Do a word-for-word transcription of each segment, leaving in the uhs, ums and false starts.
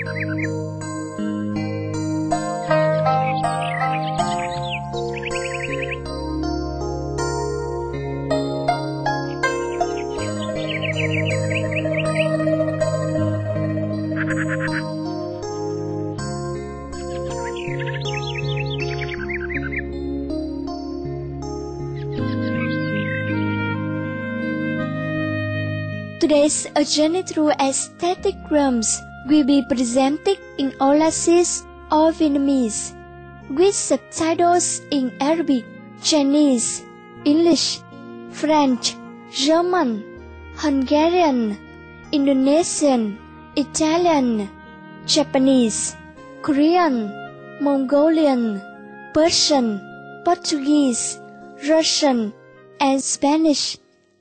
Today's A Journey Through Aesthetic Realms will be presented in Aulacese or Vietnamese, with subtitles in Arabic, Chinese, English, French, German, Hungarian, Indonesian, Italian, Japanese, Korean, Mongolian, Persian, Portuguese, Russian, and Spanish.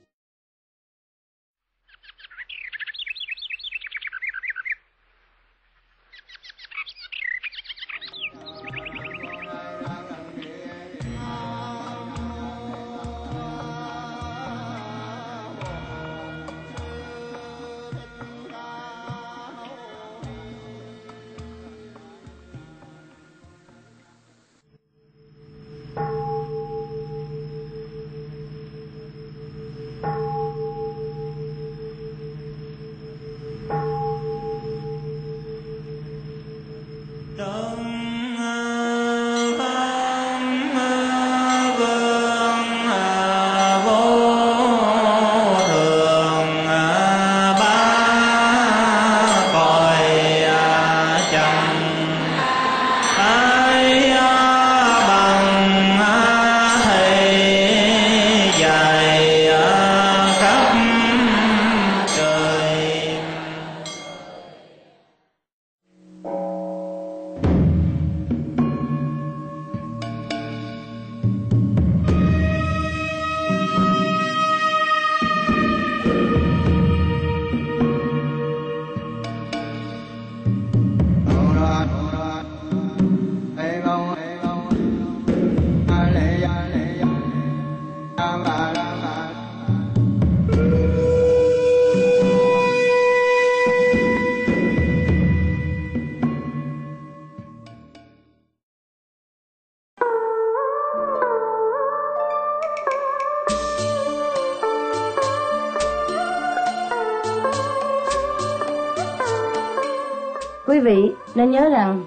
Quý vị nên nhớ rằng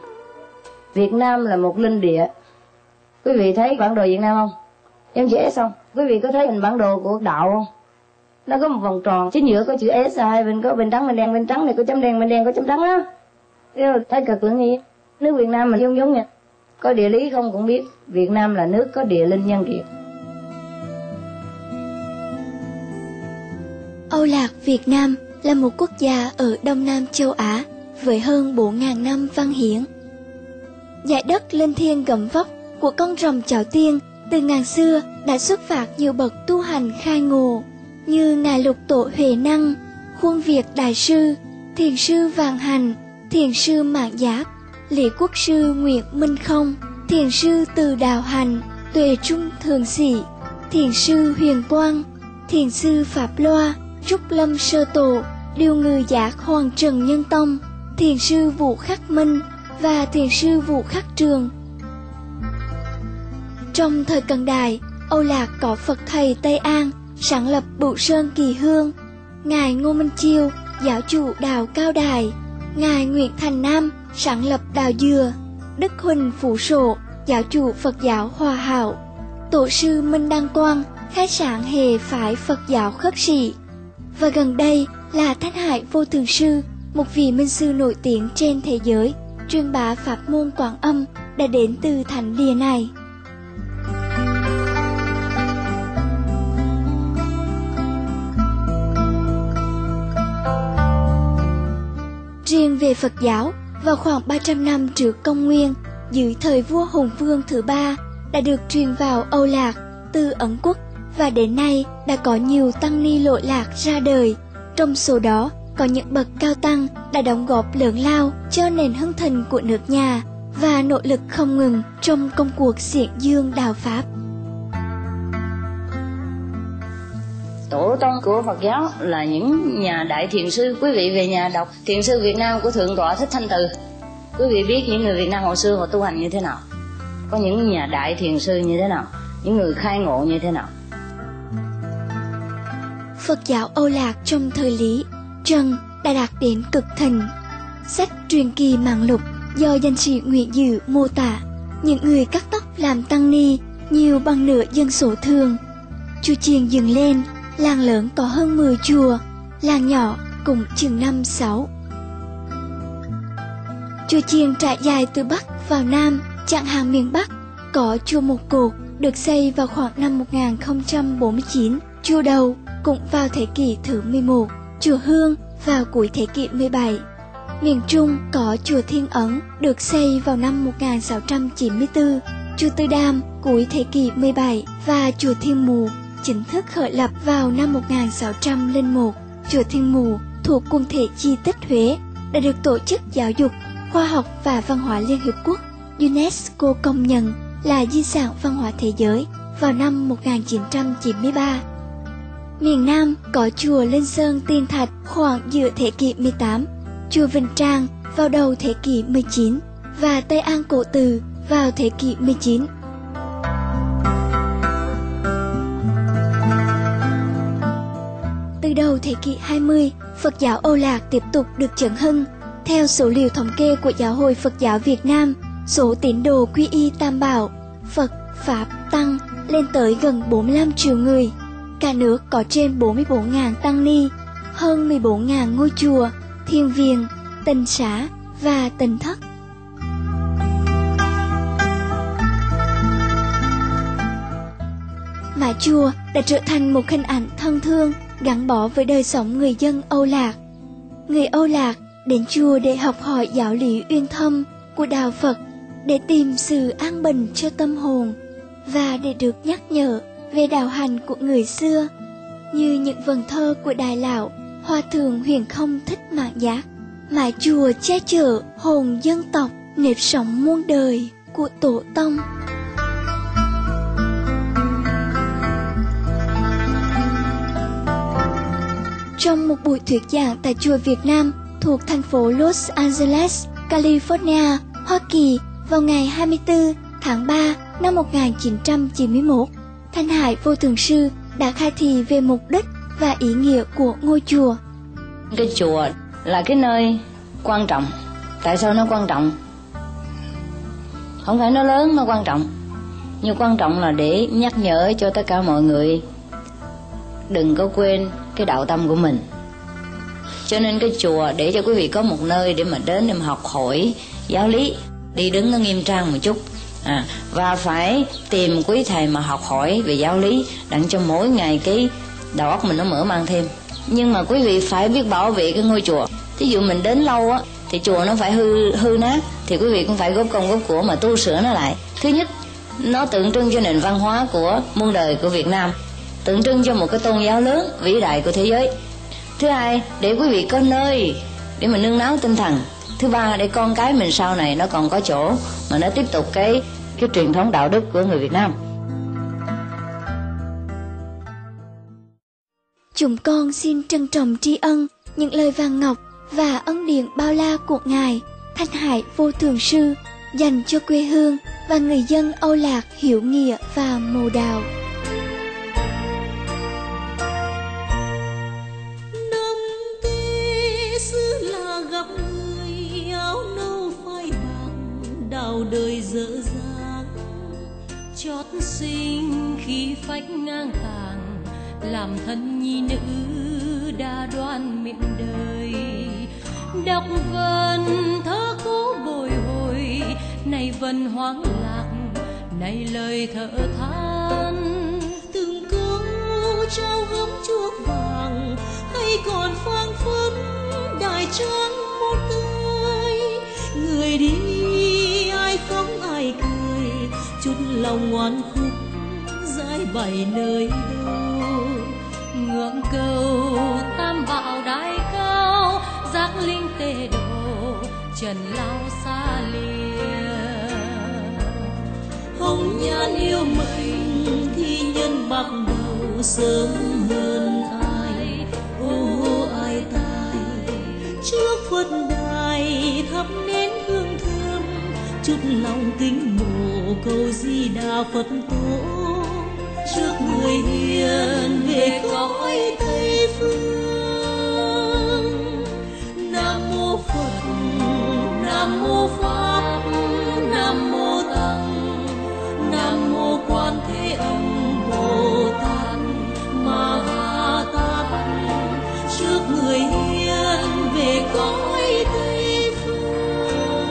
Việt Nam là một linh địa. Quý vị thấy bản đồ Việt Nam không? Em chữ S không? Quý vị có thấy hình bản đồ của đạo không? Nó có một vòng tròn, chính giữa có chữ S, hai bên có bên trắng bên đen, bên trắng này có chấm đen, bên đen có chấm trắng đó. Thấy cực lượng gì? Nước Việt Nam mình giống giống nha. Có địa lý không cũng biết, Việt Nam là nước có địa linh nhân kiệt. Âu Lạc Việt Nam là một quốc gia ở Đông Nam châu Á với hơn bốn nghìn năm văn hiến. Dải đất linh thiêng gấm vóc của con rồng Chảo Tiên từ ngàn xưa đã xuất phát nhiều bậc tu hành khai ngộ như Ngài Lục Tổ Huệ Năng, Khuôn Việt Đại Sư, Thiền sư Vạn Hành, Thiền sư Mạn Giác, Lý Quốc sư Nguyễn Minh Không, Thiền sư Từ Đạo Hành, Tuệ Trung Thường Sĩ, Thiền sư Huyền Quang, Thiền sư Pháp Loa, Trúc Lâm Sơ Tổ, Điều Ngự Giác Hoàng Trần Nhân Tông, Thiền sư Vũ Khắc Minh và Thiền sư Vũ Khắc Trường. Trong thời cận đại, Âu Lạc có Phật thầy Tây An sáng lập Bửu Sơn Kỳ Hương, Ngài Ngô Minh Chiêu giáo chủ đạo Cao Đài, Ngài Nguyễn Thành Nam sáng lập đạo Dừa, Đức Huỳnh Phú Sổ giáo chủ Phật giáo Hòa Hảo, Tổ sư Minh Đăng Quang khai sáng hệ phái Phật giáo Khất Sĩ, và gần đây là Thanh Hải Vô Thường Sư, một vị minh sư nổi tiếng trên thế giới truyền bá pháp môn Quán Âm đã đến từ thánh địa này. Riêng về Phật giáo, vào khoảng ba trăm năm trước công nguyên, dưới thời vua Hùng Vương thứ ba, đã được truyền vào Âu Lạc từ Ấn Quốc, và đến nay đã có nhiều tăng ni lỗi lạc ra đời. Trong số đó có những bậc cao tăng đã đóng góp lớn lao cho nền hưng thịnh của nước nhà và nỗ lực không ngừng trong công cuộc xiển dương đạo pháp. Tổ tông của Phật giáo là những nhà đại thiền sư. Quý vị về nhà đọc Thiền sư Việt Nam của Thượng tọa Thích Thanh Từ, quý vị biết những người Việt Nam hồi xưa họ tu hành như thế nào, có những nhà đại thiền sư như thế nào, những người khai ngộ như thế nào. Phật giáo Âu Lạc trong thời Lý, Trần đã đạt đến cực thịnh. Sách Truyền Kỳ Mạng Lục do danh sĩ Nguyễn Dự mô tả, những người cắt tóc làm tăng ni nhiều bằng nửa dân số thường. Chùa chiền dựng lên, làng lớn có hơn mười chùa, làng nhỏ cũng chừng năm sáu. Chùa chiền trải dài từ Bắc vào Nam, chặng hàng miền Bắc có chùa Một Cột được xây vào khoảng năm một nghìn không trăm bốn mươi chín, chùa Đầu cũng vào thế kỷ thứ mười một, chùa Hương vào cuối thế kỷ mười bảy. Miền Trung có chùa Thiên Ấn được xây vào năm một nghìn sáu trăm chín mươi tư, chùa Từ Đàm cuối thế kỷ mười bảy và chùa Thiên Mù chính thức khởi lập vào năm một nghìn sáu trăm lẻ một. Chùa Thiên Mù thuộc quần thể di tích Huế đã được Tổ chức Giáo dục, Khoa học và Văn hóa Liên Hiệp Quốc UNESCO công nhận là di sản văn hóa thế giới vào năm một nghìn chín trăm chín mươi ba. Miền Nam có chùa Linh Sơn Tiên Thạch khoảng giữa thế kỷ mười tám, chùa Vinh Trang vào đầu thế kỷ mười chín và Tây An Cổ Từ vào thế kỷ mười chín. Từ đầu thế kỷ hai mươi, Phật giáo Âu Lạc tiếp tục được chấn hưng. Theo số liệu thống kê của Giáo hội Phật giáo Việt Nam, số tín đồ quy y Tam Bảo, Phật, Pháp, Tăng lên tới gần bốn mươi lăm triệu người. Cả nước có trên bốn mươi bốn nghìn tăng ni, hơn mười bốn nghìn ngôi chùa, thiền viện, tịnh xá và tịnh thất. Mái chùa đã trở thành một hình ảnh thân thương gắn bó với đời sống người dân Âu Lạc. Người Âu Lạc đến chùa để học hỏi giáo lý uyên thâm của đạo Phật, để tìm sự an bình cho tâm hồn và để được nhắc nhở về đạo hành của người xưa, như những vần thơ của Đại Lão Hòa Thượng Huyền Không Thích Mạng Giác. Mái chùa che chở hồn dân tộc, nếp sống muôn đời của tổ tông. Trong một buổi thuyết giảng tại chùa Việt Nam thuộc thành phố Los Angeles, California, Hoa Kỳ vào ngày hai mươi tư tháng ba năm một nghìn chín trăm chín mươi mốt, Thanh Hải Vô Thượng Sư đã khai thị về mục đích và ý nghĩa của ngôi chùa. Cái chùa là cái nơi quan trọng. Tại sao nó quan trọng? Không phải nó lớn, nó quan trọng. Nhưng quan trọng là để nhắc nhở cho tất cả mọi người đừng có quên cái đạo tâm của mình. Cho nên cái chùa để cho quý vị có một nơi để mà đến để mà học hỏi giáo lý, đi đứng nó nghiêm trang một chút, à, và phải tìm quý thầy mà học hỏi về giáo lý, đặng cho mỗi ngày cái đầu óc mình nó mở mang thêm. Nhưng mà quý vị phải biết bảo vệ cái ngôi chùa. Thí dụ mình đến lâu á thì chùa nó phải hư hư nát, thì quý vị cũng phải góp công góp của mà tu sửa nó lại. Thứ nhất, nó tượng trưng cho nền văn hóa của muôn đời của Việt Nam, tượng trưng cho một cái tôn giáo lớn vĩ đại của thế giới. Thứ hai, để quý vị có nơi để mà nương náu tinh thần. Thứ ba, để con cái mình sau này nó còn có chỗ mà nó tiếp tục cái cái truyền thống đạo đức của người Việt Nam. Chúng con xin trân trọng tri ân những lời vàng ngọc và ân điển bao la của Ngài Thanh Hải Vô Thượng Sư dành cho quê hương và người dân Âu Lạc hiểu nghĩa và mầu đạo. Năm thế xưa là gặp người áo nâu phai bằng, đào đời dở dang, chót sinh khi phách ngang tàng, làm thân nhi nữ đã đoan miệng đời. Đọc vần thơ cũ bồi hồi, này vần hoang lạc, này lời thở than. Từng câu trao gấm chuông vàng, hay còn phang phất đại trang một tươi. Người đi ai khóc ai cười, chút lòng ngoan khúc giải bày nơi đâu. Ngưỡng cầu tam bảo đại cao, giác linh tề độ trần lao xa lìa. Hồng nhan yêu mình thì nhân bạc đầu sớm hơn trước Phật đài thắp nén hương thơm, chút lòng kính mộ cầu Di Đà Phật tổ, trước người hiền về cõi Tây phương. Nam mô Phật, Nam mô Pháp, Nam mô Tăng, Nam mô Quan Thế Âm Bồ Tát Ma Ha Tát, trước người hiền về cõi Tây phương.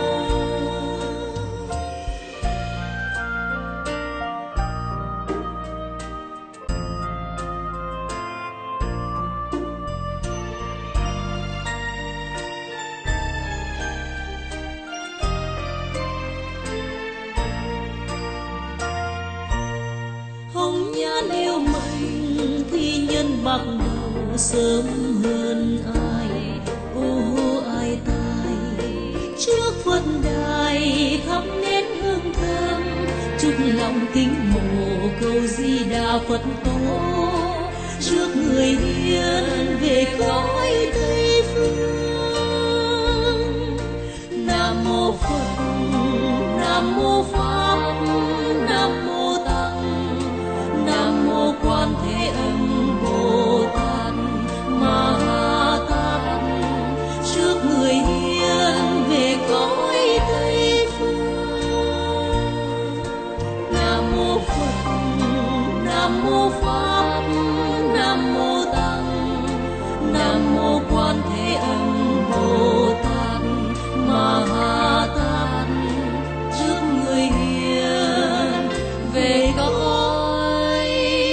Hồng nhan yêu mệnh thi nhân bạc đầu sớm hơn ai, ô ai tài trước Phật đài thắp nén hương thơm, chút lòng kính mộ cầu Di Đà Phật tổ, trước người hiền về cõi Tây phương. Nam mô Phật, Nam mô Pháp, Nam mô Tăng, Nam mô Quan Thế Âm Bồ Tát Ma Ha Tát, trước người hiền về cõi Tây phương. Nam mô Phật, Nam mô Pháp, Nam mô Tăng, Nam mô Quan Thế Âm Bồ Tát Ma Ha Tát, trước người hiền về cõi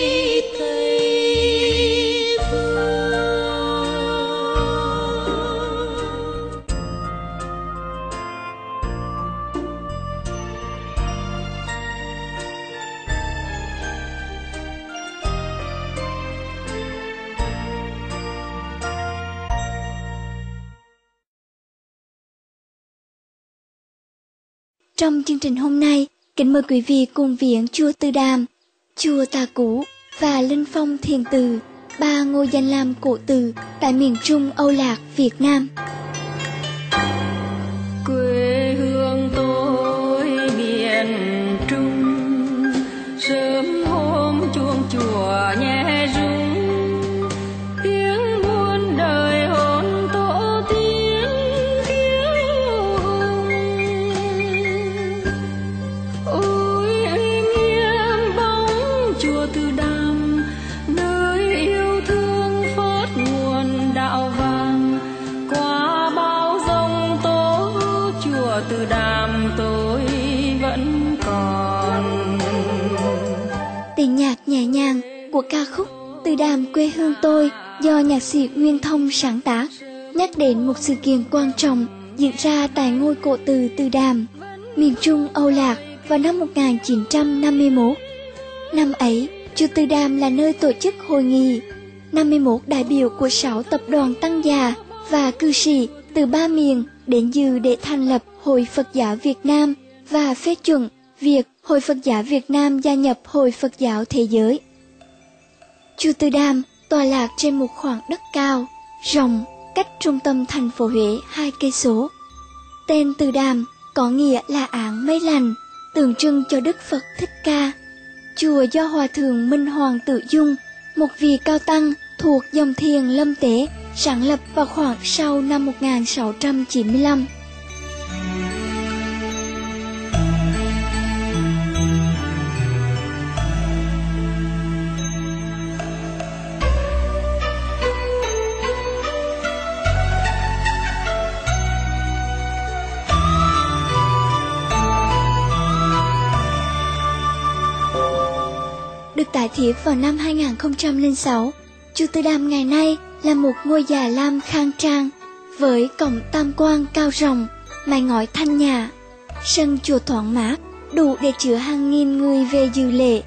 Tây phương. Trong chương trình hôm nay, kính mời quý vị cùng viếng chùa Từ Đàm, chùa Tà Cú và Linh Phong Thiền Từ, ba ngôi danh lam cổ từ tại miền Trung Âu Lạc, Việt Nam. Quê hương tôi miền Trung, sớm hôm chuông chùa nhẹ rung, tiếng muôn đời hồn tổ tiên kiêu hùng. Ôi nghiêm bóng chùa Từ Đàm, nơi yêu thương phớt nguồn đạo vàng, qua bao giông tố chùa Từ Đàm tôi vẫn còn. Tiếng nhạc nhẹ nhàng của ca khúc Từ Đàm quê hương tôi do nhạc sĩ Nguyên Thông sáng tác, nhắc đến một sự kiện quan trọng diễn ra tại ngôi cổ từ Từ Đàm, miền Trung Âu Lạc vào năm một nghìn chín trăm năm mươi mốt. Năm ấy, chùa Từ Đàm là nơi tổ chức hội nghị. năm mươi mốt đại biểu của sáu tập đoàn tăng già và cư sĩ từ ba miền đến dự để thành lập Hội Phật giáo Việt Nam và phê chuẩn việc Hội Phật giáo Việt Nam gia nhập Hội Phật giáo Thế giới. Chùa Từ Đàm tọa lạc trên một khoảng đất cao, rộng, cách trung tâm thành phố Huế hai cây số. Tên Từ Đàm có nghĩa là áng mây lành, tượng trưng cho Đức Phật Thích Ca. Chùa do Hòa thượng Minh Hoàng Tự Dung, một vị cao tăng thuộc dòng thiền Lâm Tế, sáng lập vào khoảng sau năm một nghìn sáu trăm chín mươi lăm. Được tái thiết vào năm hai nghìn không trăm lẻ sáu, chùa Từ Đàm ngày nay là một ngôi già lam khang trang, với cổng tam quan cao rộng, mái ngói thanh nhã, sân chùa thoáng mát, đủ để chứa hàng nghìn người về dự lễ.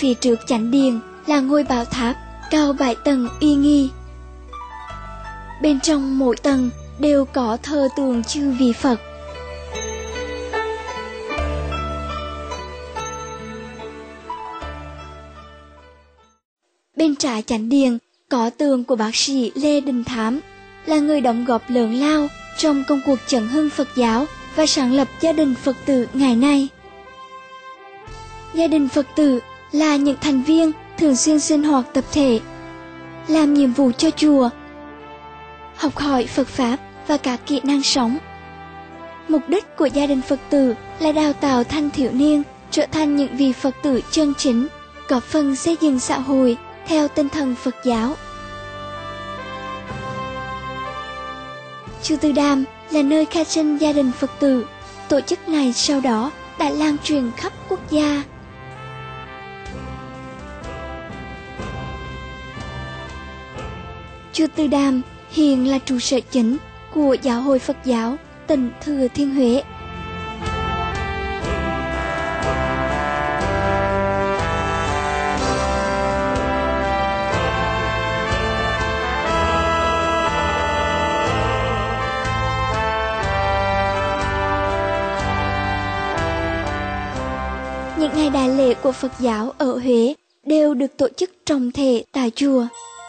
phía trước chánh điện là ngôi bảo tháp cao bảy tầng uy nghi. Bên trong mỗi tầng đều có thờ tượng chư vị Phật. Bên trái chánh điện có tượng của bác sĩ Lê Đình Thám, là người đóng góp lớn lao trong công cuộc chấn hưng Phật giáo và sáng lập gia đình Phật tử ngày nay. Gia đình Phật tử là những thành viên thường xuyên sinh hoạt tập thể, làm nhiệm vụ cho chùa, học hỏi Phật Pháp và các kỹ năng sống. Mục đích của gia đình Phật tử là đào tạo thanh thiếu niên trở thành những vị Phật tử chân chính, góp phần xây dựng xã hội theo tinh thần Phật giáo. Chùa Từ Đàm là nơi khai sinh gia đình Phật tử. Tổ chức này sau đó đã lan truyền khắp quốc gia. Chùa Từ Đàm hiện là trụ sở chính của Giáo hội Phật giáo tỉnh Thừa Thiên Huế. Những ngày đại lễ của Phật giáo ở Huế đều được tổ chức trọng thể tại chùa.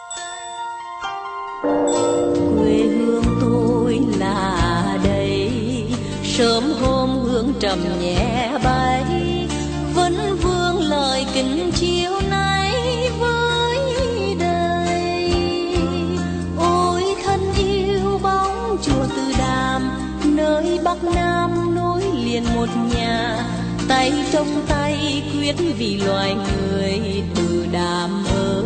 Quê hương tôi là đây, sớm hôm hương trầm nhẹ bay, vẫn vương lời kính chiều nay với đời. Ôi thân yêu bóng chùa Từ Đàm, nơi Bắc Nam nối liền một nhà, tay trong tay quyết vì loài người Từ Đàm ơi.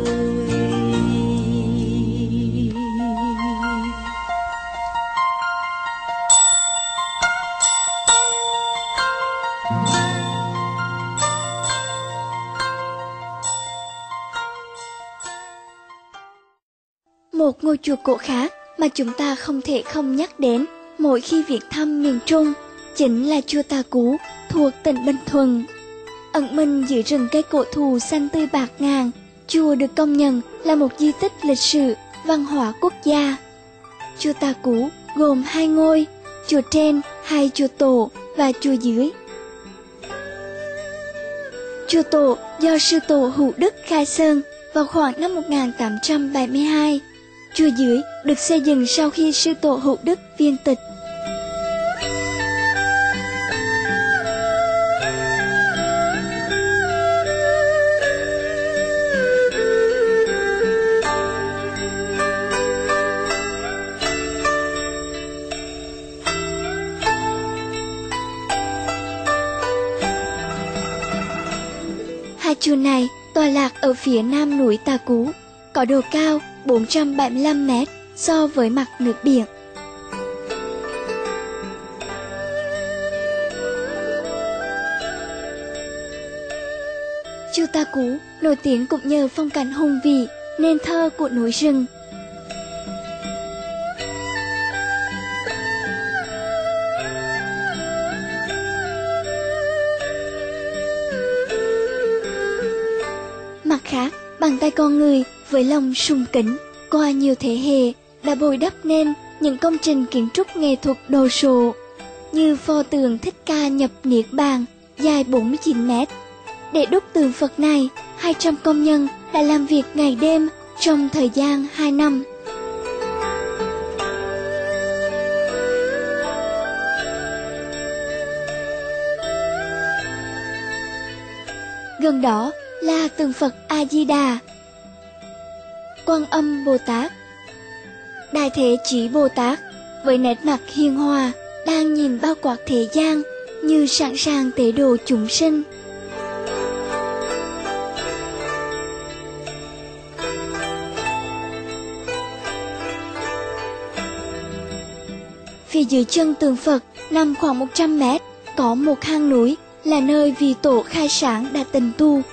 Một ngôi chùa cổ khác mà chúng ta không thể không nhắc đến mỗi khi viếng thăm miền Trung chính là chùa Tà Cú thuộc tỉnh Bình Thuận. Ẩn mình giữa rừng cây cổ thụ xanh tươi bạt ngàn, chùa được công nhận là một di tích lịch sử, văn hóa quốc gia. Chùa Tà Cú gồm hai ngôi, chùa trên, hai chùa tổ và chùa dưới. Chùa tổ do sư tổ Hữu Đức khai sơn vào khoảng năm một nghìn tám trăm bảy mươi hai. Chùa dưới được xây dựng sau khi sư tổ Hữu Đức viên tịch. Hai chùa này tọa lạc ở phía nam núi Tà Cú, có độ cao bốn trăm bảy mươi lăm mét so với mặt nước biển. Chùa Tà Cú nổi tiếng cũng nhờ phong cảnh hùng vĩ, nên thơ của núi rừng. Mặt khác, bàn tay con người với lòng sùng kính qua nhiều thế hệ đã bồi đắp nên những công trình kiến trúc nghệ thuật đồ sộ như pho tượng Thích Ca nhập Niết Bàn dài bốn mươi chín mét. Để đúc tượng Phật này, hai trăm công nhân đã làm việc ngày đêm trong thời gian hai năm. Gần đó là tượng Phật A Di Đà, Quan Âm Bồ Tát, Đại Thế Chí Bồ Tát với nét mặt hiền hòa đang nhìn bao quát thế gian như sẵn sàng tế độ chúng sinh. Phía dưới chân tượng Phật nằm khoảng một trăm mét có một hang núi là nơi vị tổ khai sáng đã tịnh tu.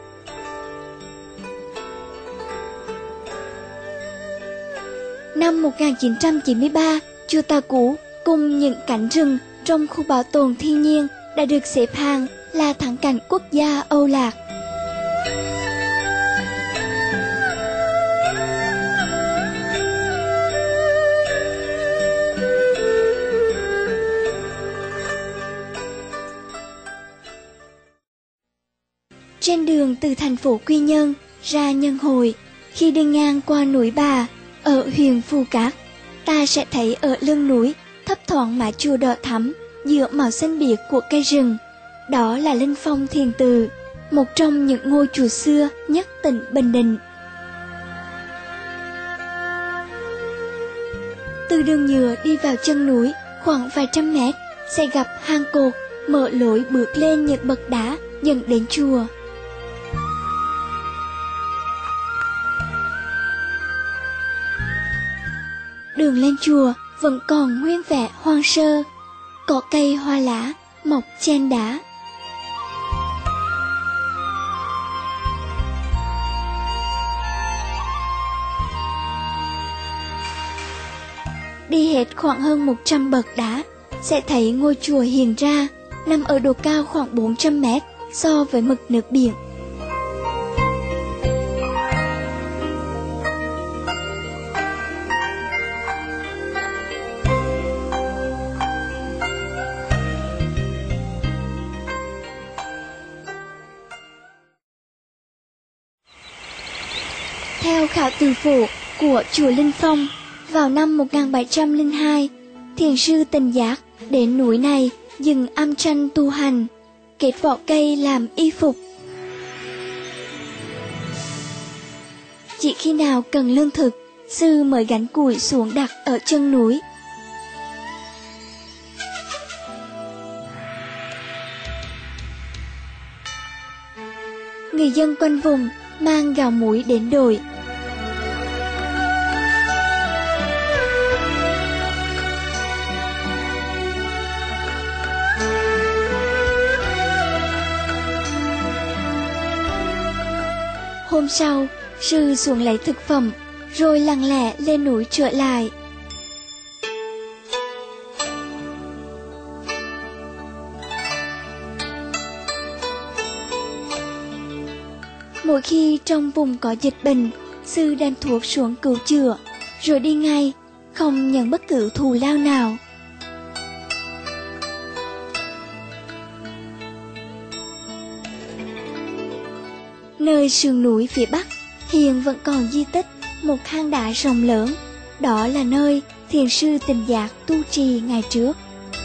Năm một nghìn chín trăm chín mươi ba, chùa Tà Cú cùng những cánh rừng trong khu bảo tồn thiên nhiên đã được xếp hạng là thắng cảnh quốc gia Âu Lạc. Trên đường từ thành phố Quy Nhơn ra Nhân Hội, khi đi ngang qua núi Bà ở huyện Phù Cát, ta sẽ thấy ở lưng núi thấp thoáng mái chùa đỏ thắm giữa màu xanh biếc của cây rừng. Đó là Linh Phong Thiền Tự, một trong những ngôi chùa xưa nhất tỉnh Bình Định. Từ đường nhựa đi vào chân núi khoảng vài trăm mét sẽ gặp hang cột mở lối bước lên những bậc đá dẫn đến chùa. Đường lên chùa vẫn còn nguyên vẻ hoang sơ, có cây hoa lá mọc trên đá. Đi hết khoảng hơn một trăm bậc đá sẽ thấy ngôi chùa hiện ra, nằm ở độ cao khoảng bốn trăm mét so với mực nước biển. Theo khảo từ phổ của chùa Linh Phong, vào năm một nghìn bảy trăm lẻ hai, thiền sư Tình Giác đến núi này dừng âm tranh tu hành, kết vỏ cây làm y phục. Chỉ khi nào cần lương thực, sư mới gánh củi xuống đặt ở chân núi. Người dân quanh vùng mang gạo muối đến đổi. Hôm sau, sư xuống lấy thực phẩm, rồi lặng lẽ lên núi trở lại. Mỗi khi trong vùng có dịch bệnh, sư đem thuốc xuống cứu chữa, rồi đi ngay, không nhận bất cứ thù lao nào. Nơi sườn núi phía Bắc hiện vẫn còn di tích một hang đá rộng lớn. Đó là nơi thiền sư Tình Giác tu trì ngày trước.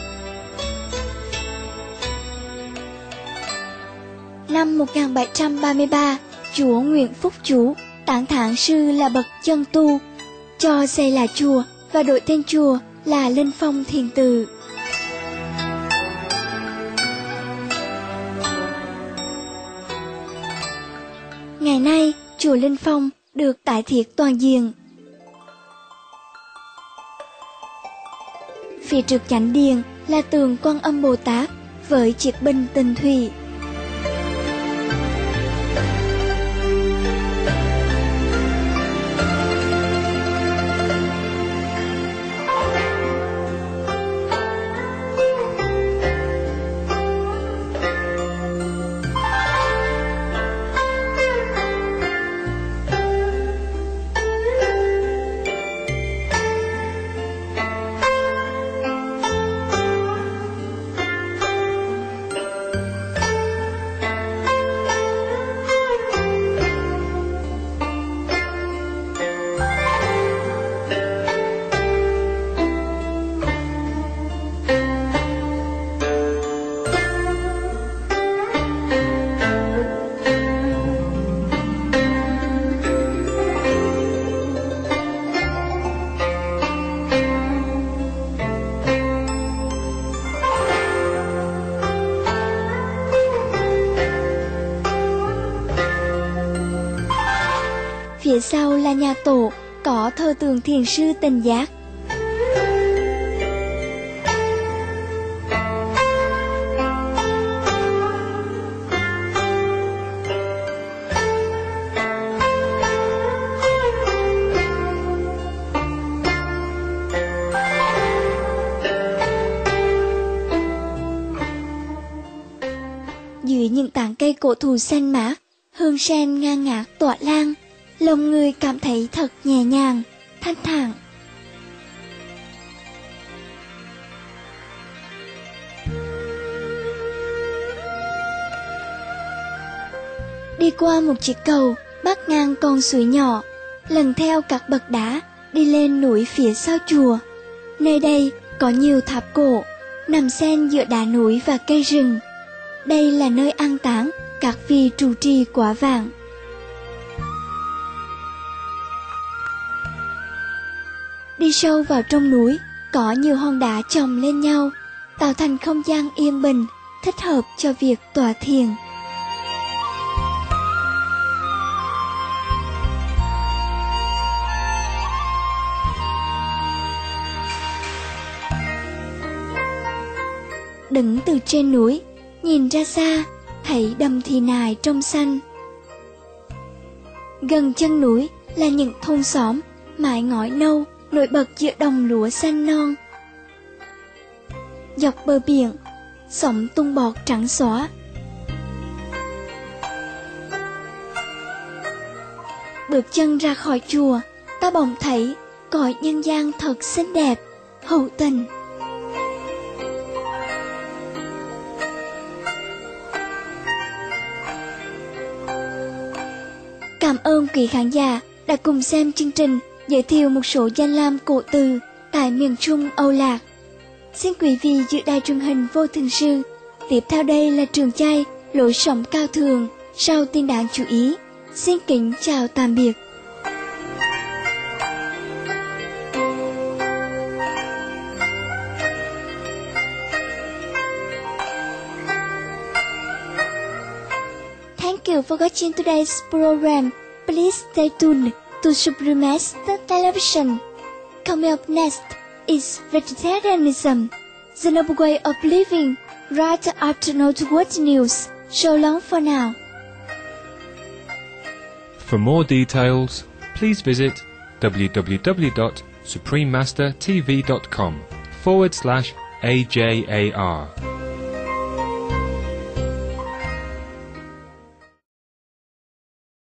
Năm một nghìn bảy trăm ba mươi ba, chúa Nguyễn Phúc Chú tán thán sư là bậc chân tu, cho xây lại chùa và đổi tên chùa là Linh Phong Thiền Tự. Ngày nay, chùa Linh Phong được tái thiết toàn diện. Phía trước chánh điện là tượng Quan Âm Bồ Tát với chiếc bình tịnh thủy. Phía sau là nhà tổ, có thờ tượng thiền sư Tình Giác. Dưới những tán cây cổ thụ xanh mát, hương sen ngang ngát tỏa lan, lòng người cảm thấy thật nhẹ nhàng, thanh thản. đi qua một chiếc cầu bắc ngang con suối nhỏ, lần theo các bậc đá đi lên núi phía sau chùa. Nơi đây có nhiều tháp cổ nằm xen giữa đá núi và cây rừng. Đây là nơi an táng các vị trụ trì Quả Vàng. Đi sâu vào trong núi, có nhiều hòn đá chồng lên nhau, tạo thành không gian yên bình, thích hợp cho việc tọa thiền. Đứng từ trên núi, nhìn ra xa, thấy đầm Thị Nại trong xanh. Gần chân núi là những thôn xóm, mái ngói nâu, nổi bật giữa đồng lúa xanh non. Dọc bờ biển, sóng tung bọt trắng xóa. Bước chân ra khỏi chùa, ta bỗng thấy cõi nhân gian thật xinh đẹp, hữu tình. Cảm ơn quý khán giả đã cùng xem chương trình giới thiệu một số danh lam cổ từ tại miền Trung Âu Lạc. Xin quý vị giữ đài truyền hình Vô Thường Sư. Tiếp theo đây là Trường Chai, lối sống cao thượng, sau tin đáng chú ý. Xin kính chào tạm biệt. Thank you for watching today's program. Please stay tuned to Supremaster Television. Coming up next is vegetarianism, the noble way of living, right after Noteworthy News. So long for now. For more details, please visit www.suprememastertv.com forward slash AJAR.